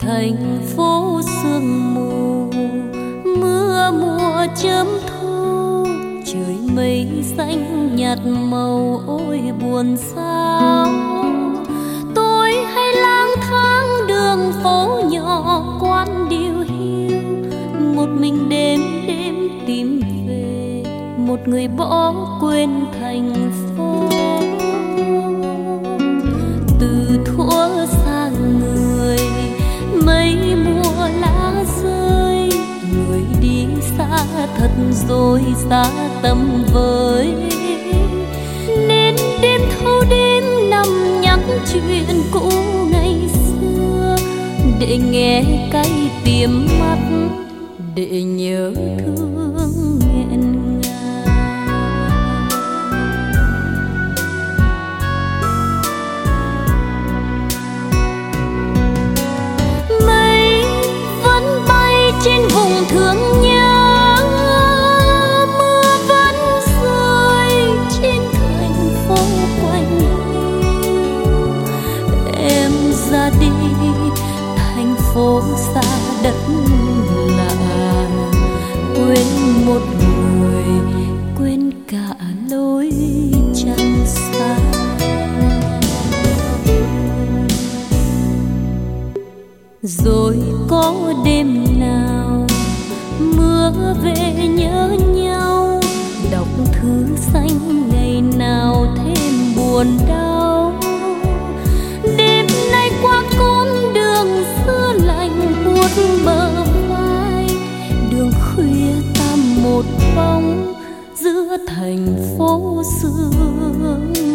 thành phố sương mù, mưa mùa chớm thu, trời mây xanh nhạt màu ôi buồn sao. Tôi hay lang thang đường phố nhỏ quán điều hiu, một mình đêm đêm tìm về một người bỏ quên thành phố. Từ thuở xa người mây mùa lá rơi, người đi xa thật rồi xa tầm với, nên đêm thâu đêm nằm nhắc chuyện cũ ngày xưa, để nghe cay tìm mắt, để nhớ thương nghẹn ngào. Mây vẫn bay trên vùng thương nhớ, mưa vẫn rơi trên thành phố quanh hiu. Em ra đi thành phố xa đất lạ, quên một người, quên cả lối chân xa. Rồi có đêm nào mưa về nhớ nhau, đọc thư xanh ngày nào thêm buồn đau. Đêm nay qua con đường xưa lạnh buốt bờ vai, đường khuya tăm một bóng giữa thành phố sương mù.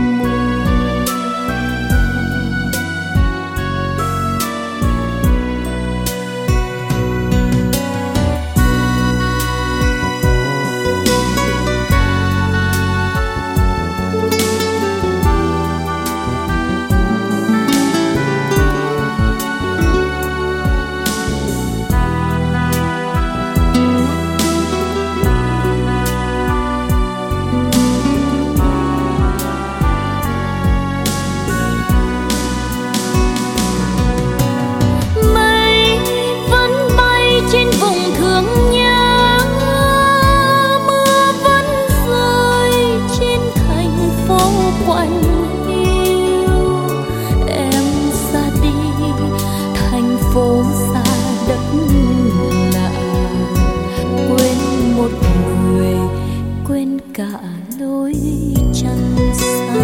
Cả lối chân xa.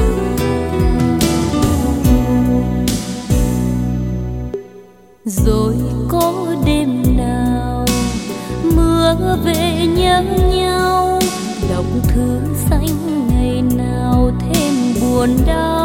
Rồi có đêm nào mưa về nhớ nhau, đọc thư xanh ngày nào thêm buồn đau.